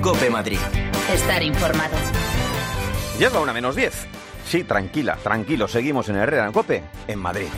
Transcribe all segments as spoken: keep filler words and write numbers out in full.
COPE Madrid. Estar informado. Ya es la una menos diez. Sí, tranquila, tranquilo, seguimos en Herrera en COPE, en Madrid.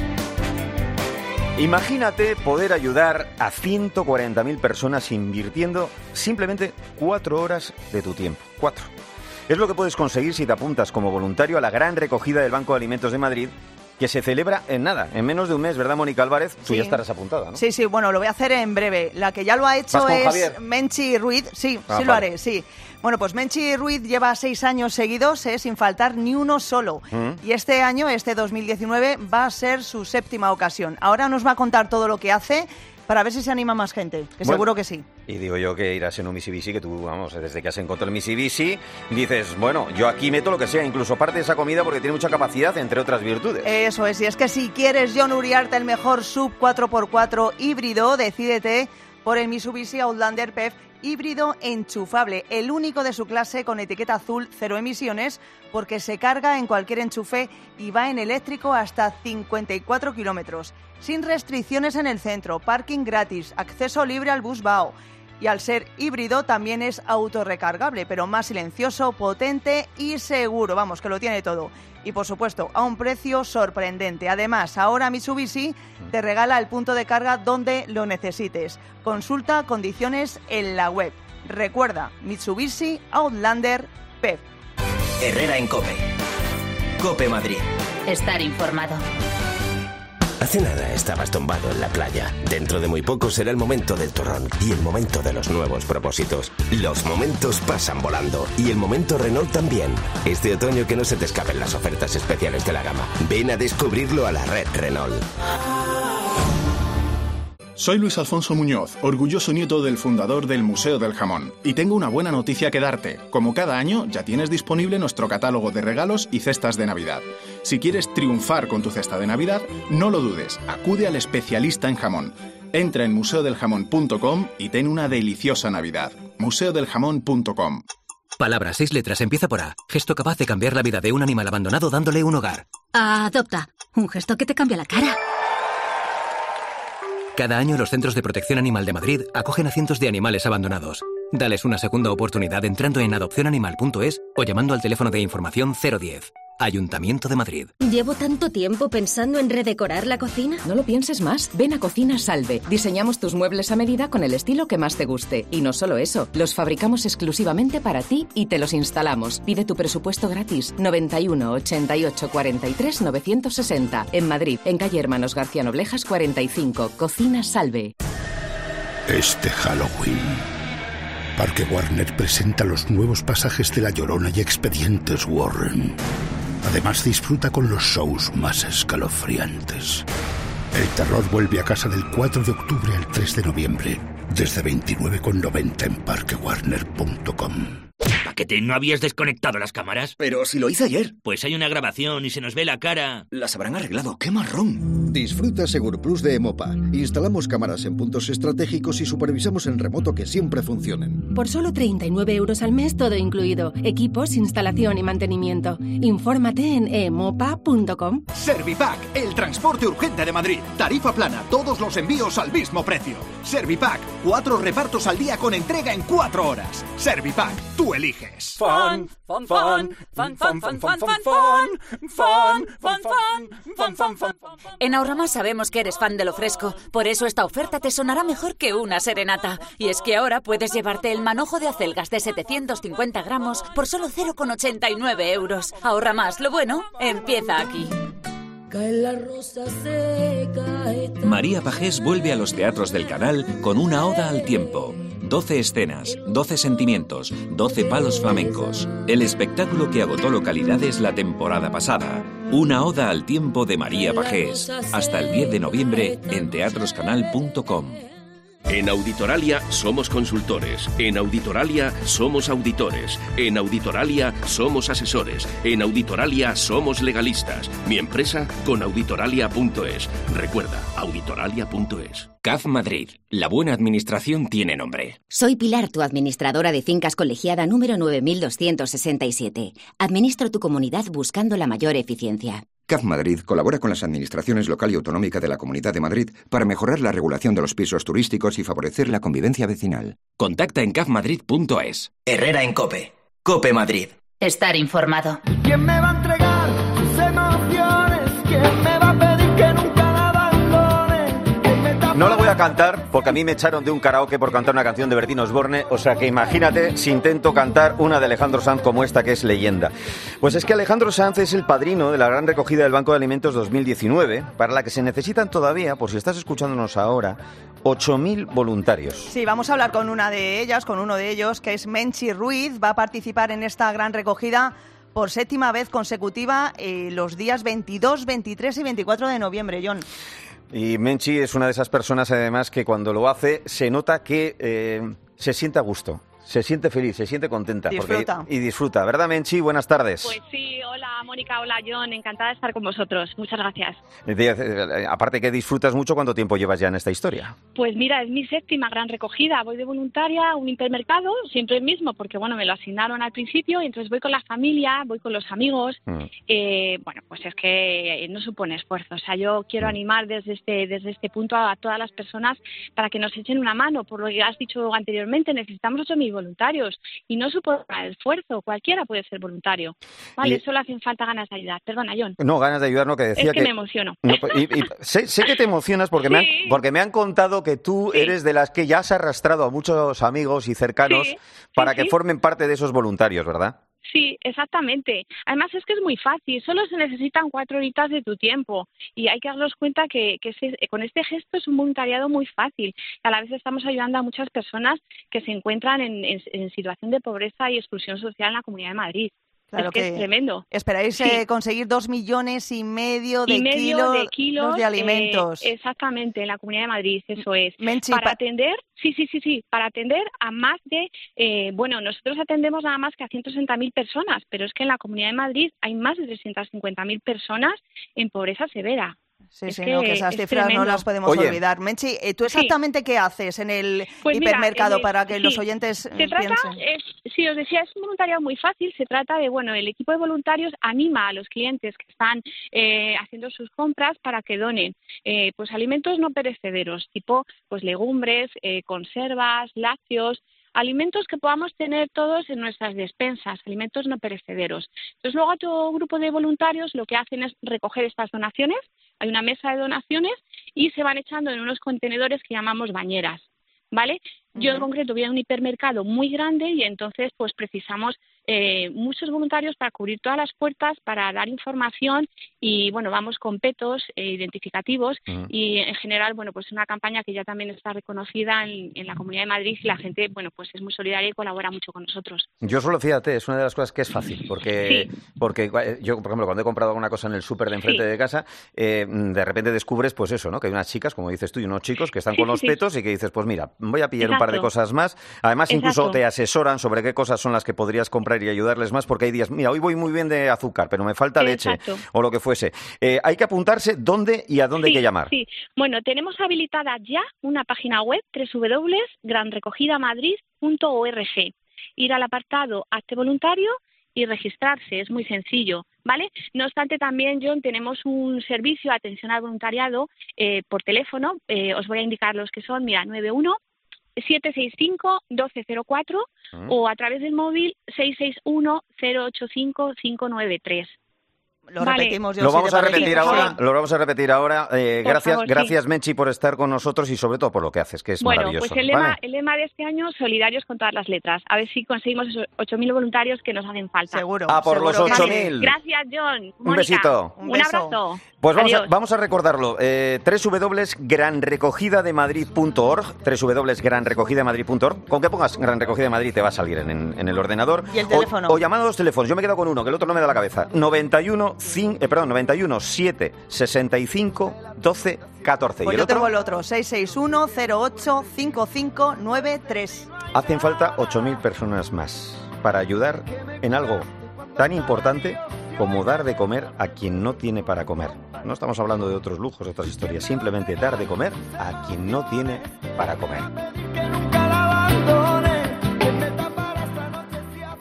Imagínate poder ayudar a ciento cuarenta mil personas invirtiendo simplemente cuatro horas de tu tiempo. Cuatro. Es lo que puedes conseguir si te apuntas como voluntario a la gran recogida del Banco de Alimentos de Madrid, que se celebra en nada, en menos de un mes, ¿verdad, Mónica Álvarez? Tú sí. ya estarás apuntada, ¿no? Sí, sí, bueno, lo voy a hacer en breve. La que ya lo ha hecho es Javier? Menchi Ruiz. Sí, Ah, sí lo vale. haré, sí. Bueno, pues Menchi Ruiz lleva seis años seguidos, eh, sin faltar ni uno solo. Mm. Y este año, este dos mil diecinueve, va a ser su séptima ocasión. Ahora nos va a contar todo lo que hace para ver si se anima más gente, que Bueno, seguro que sí. Y digo yo que irás en un Mitsubishi, que tú, vamos, desde que has encontrado el Mitsubishi, dices, bueno, yo aquí meto lo que sea, incluso parte de esa comida porque tiene mucha capacidad, entre otras virtudes. Eso es, y es que si quieres, John Uriarte, el mejor sub cuatro por cuatro híbrido, decídete por el Mitsubishi Outlander P E V híbrido enchufable, el único de su clase con etiqueta azul, cero emisiones, porque se carga en cualquier enchufe y va en eléctrico hasta cincuenta y cuatro kilómetros, sin restricciones en el centro, parking gratis, acceso libre al bus B A O. Y al ser híbrido también es autorrecargable, pero más silencioso, potente y seguro. Vamos, que lo tiene todo. Y por supuesto, a un precio sorprendente. Además, ahora Mitsubishi te regala el punto de carga donde lo necesites. Consulta condiciones en la web. Recuerda, Mitsubishi Outlander P E V. Herrera en COPE. COPE Madrid. Estar informado. Hace nada estabas tumbado en la playa. Dentro de muy poco será el momento del turrón y el momento de los nuevos propósitos. Los momentos pasan volando y el momento Renault también. Este otoño que no se te escapen las ofertas especiales de la gama. Ven a descubrirlo a la red Renault. Soy Luis Alfonso Muñoz, orgulloso nieto del fundador del Museo del Jamón. Y tengo una buena noticia que darte. Como cada año, ya tienes disponible nuestro catálogo de regalos y cestas de Navidad. Si quieres triunfar con tu cesta de Navidad, no lo dudes, acude al especialista en jamón. Entra en museo del jamón punto com y ten una deliciosa Navidad. museo del jamón punto com. Palabra, seis letras, empieza por A. Gesto capaz de cambiar la vida de un animal abandonado dándole un hogar. Adopta. Un gesto que te cambia la cara. Cada año los Centros de Protección Animal de Madrid acogen a cientos de animales abandonados. Dales una segunda oportunidad entrando en adopción animal punto es o llamando al teléfono de información cero diez. Ayuntamiento de Madrid. Llevo tanto tiempo pensando en redecorar la cocina. No lo pienses más. Ven a Cocina Salve. Diseñamos tus muebles a medida con el estilo que más te guste. Y no solo eso, los fabricamos exclusivamente para ti y te los instalamos. Pide tu presupuesto gratis. noventa y uno, ochenta y ocho, cuarenta y tres, novecientos sesenta. En Madrid, en calle Hermanos García Noblejas cuarenta y cinco. Cocina Salve. Este Halloween, Parque Warner presenta los nuevos pasajes de La Llorona y Expedientes Warren. Además, disfruta con los shows más escalofriantes. El terror vuelve a casa del cuatro de octubre al tres de noviembre, desde veintinueve con noventa en parque warner punto com. ¿Paquete, no habías desconectado las cámaras? Pero si lo hice ayer. Pues hay una grabación y se nos ve la cara. Las habrán arreglado. ¡Qué marrón! Disfruta SegurPlus de Emopa. Instalamos cámaras en puntos estratégicos y supervisamos en remoto que siempre funcionen. Por solo treinta y nueve euros al mes, todo incluido. Equipos, instalación y mantenimiento. Infórmate en emopa punto com. Servipack, el transporte urgente de Madrid. Tarifa plana, todos los envíos al mismo precio. Servipack, cuatro repartos al día con entrega en cuatro horas. Servipack, tú eliges. Fan, fan, fan, fan, fan, fan, fan, fan, fan, fan, fan, fan, fan, fan. En Ahorramás sabemos que eres fan de lo fresco, por eso esta oferta te sonará mejor que una serenata. Y es que ahora puedes llevarte el manojo de acelgas de setecientos cincuenta gramos por solo cero coma ochenta y nueve euros. Ahorramás, lo bueno empieza aquí. María Pajés vuelve a los teatros del Canal con una oda al tiempo. doce escenas, doce sentimientos, doce palos flamencos. El espectáculo que agotó localidades la temporada pasada. Una oda al tiempo de María Pajés. Hasta el diez de noviembre en teatros canal punto com. En Auditoralia somos consultores, en Auditoralia somos auditores, en Auditoralia somos asesores, en Auditoralia somos legalistas. Mi empresa con auditoralia punto es. Recuerda, auditoralia punto es. C A F Madrid. La buena administración tiene nombre. Soy Pilar, tu administradora de fincas colegiada número nueve mil doscientos sesenta y siete. Administro tu comunidad buscando la mayor eficiencia. C A F Madrid colabora con las administraciones local y autonómica de la Comunidad de Madrid para mejorar la regulación de los pisos turísticos y favorecer la convivencia vecinal. Contacta en cafmadrid punto es. Herrera en COPE. COPE Madrid. Estar informado. ¿Quién me va a entregar sus emociones? ¿Quién me va a pedir que nunca la abandone? ¿Quién me tapa? No la voy a cantar porque a mí me echaron de un karaoke por cantar una canción de Bertín Osborne, o sea que imagínate si intento cantar una de Alejandro Sanz como esta, que es leyenda. Pues es que Alejandro Sanz es el padrino de la gran recogida del Banco de Alimentos dos mil diecinueve, para la que se necesitan todavía, por si estás escuchándonos ahora, ocho mil voluntarios. Sí, vamos a hablar con una de ellas, con uno de ellos, que es Menchi Ruiz. Va a participar en esta gran recogida por séptima vez consecutiva eh, los días veintidós, veintitrés y veinticuatro de noviembre, John. Y Menchi es una de esas personas, además, que cuando lo hace se nota que eh, se siente a gusto. Se siente feliz, se siente contenta. Disfruta. Porque, y disfruta, ¿verdad, Menchi? Buenas tardes. Pues sí, hola Mónica, hola John, encantada de estar con vosotros. Muchas gracias. Aparte que disfrutas mucho, ¿cuánto tiempo llevas ya en esta historia? Pues mira, es mi séptima gran recogida. Voy de voluntaria a un hipermercado, siempre el mismo, porque bueno, me lo asignaron al principio, y entonces voy con la familia, voy con los amigos. Mm. Eh, bueno, pues es que no supone esfuerzo. O sea, yo quiero mm. animar desde este, desde este punto a, a todas las personas para que nos echen una mano. Por lo que has dicho anteriormente, necesitamos ocho mil voluntarios y no supone esfuerzo, cualquiera puede ser voluntario. Vale, y... solo hacen falta ganas de ayudar. Perdona, John. No, ganas de ayudar, no, que decía es que... que... me emociono. No, y, y, sé, sé que te emocionas porque, sí. me han, porque me han contado que tú sí. eres de las que ya has arrastrado a muchos amigos y cercanos sí, para sí, que sí. formen parte de esos voluntarios, ¿verdad? Sí, exactamente. Además es que es muy fácil, solo se necesitan cuatro horitas de tu tiempo y hay que darnos cuenta que, que ese, con este gesto es un voluntariado muy fácil. A la vez estamos ayudando a muchas personas que se encuentran en, en, en situación de pobreza y exclusión social en la Comunidad de Madrid. Claro, es que, que es tremendo. Esperáis sí. eh, conseguir dos millones y medio de, y medio kilo, de kilos de alimentos. Eh, exactamente, en la Comunidad de Madrid, eso es. Menchi, para pa... atender, sí, sí, sí, sí, para atender a más de, eh, bueno, nosotros atendemos nada más que a ciento sesenta mil personas, pero es que en la Comunidad de Madrid hay más de trescientas cincuenta mil personas en pobreza severa. Sí, es sí, que no, que esas cifras tremendo. no las podemos Oye. olvidar. Menchi, ¿tú exactamente sí. qué haces en el pues hipermercado mira, el, para que sí. los oyentes se piensen? Trata, es, sí, os decía, es un voluntariado muy fácil. Se trata de, bueno, el equipo de voluntarios anima a los clientes que están eh, haciendo sus compras para que donen eh, pues alimentos no perecederos, tipo pues legumbres, eh, conservas, lácteos, alimentos que podamos tener todos en nuestras despensas, alimentos no perecederos. Entonces luego otro grupo de voluntarios lo que hacen es recoger estas donaciones, hay una mesa de donaciones y se van echando en unos contenedores que llamamos bañeras, ¿vale? Uh-huh. Yo en concreto voy a un hipermercado muy grande y entonces pues precisamos eh, muchos voluntarios para cubrir todas las puertas, para dar información y bueno, vamos con petos eh, identificativos uh-huh. y en general, bueno, pues es una campaña que ya también está reconocida en, en la Comunidad de Madrid y la gente, bueno, pues es muy solidaria y colabora mucho con nosotros. Yo solo, fíjate, es una de las cosas que es fácil, porque, sí. porque yo, por ejemplo, cuando he comprado alguna cosa en el súper de enfrente sí. de casa, eh, de repente descubres, pues eso, ¿no? Que hay unas chicas, como dices tú, y unos chicos que están sí, con los sí, petos sí. y que dices, pues mira, voy a pillar Exacto. un par de cosas más. Además, incluso Exacto. te asesoran sobre qué cosas son las que podrías comprar y ayudarles más, porque hay días, mira, hoy voy muy bien de azúcar, pero me falta Exacto. leche o lo que fuese. Eh, hay que apuntarse dónde y a dónde sí, hay que llamar. Sí, bueno, tenemos habilitada ya una página web, doble u doble u doble u punto gran recogida madrid punto org. Ir al apartado Hazte voluntario y registrarse, es muy sencillo, ¿vale? No obstante, también, John, tenemos un servicio de atención al voluntariado eh, por teléfono, eh, os voy a indicar los que son, mira, nueve uno siete seis cinco uno dos cero cuatro ¿Mm? o a través del móvil seis seis uno cero ocho cinco cinco nueve tres. Lo vale. repetimos. Yo lo, sí vamos a repetir ahora, sí. lo vamos a repetir ahora. Eh, gracias, favor, gracias sí. Menchi, por estar con nosotros y sobre todo por lo que haces, que es bueno, maravilloso. Pues el lema, ¿vale? el lema de este año, solidarios con todas las letras. A ver si conseguimos esos ocho mil voluntarios que nos hacen falta. Seguro. Ah, por seguro los ocho mil. Gracias, John. Mónica, un besito. Un, un abrazo. Pues vamos a, vamos a recordarlo. Eh, doble u doble u doble u punto gran recogida de madrid punto org, doble u doble u doble u punto gran recogida de madrid punto org. Con que pongas Gran Recogida de Madrid te va a salir en, en, en el ordenador. Y el teléfono. O, o llamando a los teléfonos. Yo me quedo con uno, que el otro no me da la cabeza. noventa y uno, cinco, eh, perdón, noventa y uno, siete, sesenta y cinco, doce, catorce. Pues ¿Y el yo otro? tengo el otro, seis seis uno cero ocho cinco cinco nueve tres. Hacen falta ocho mil personas más para ayudar en algo tan importante como dar de comer a quien no tiene para comer. No estamos hablando de otros lujos, de otras historias, simplemente dar de comer a quien no tiene para comer.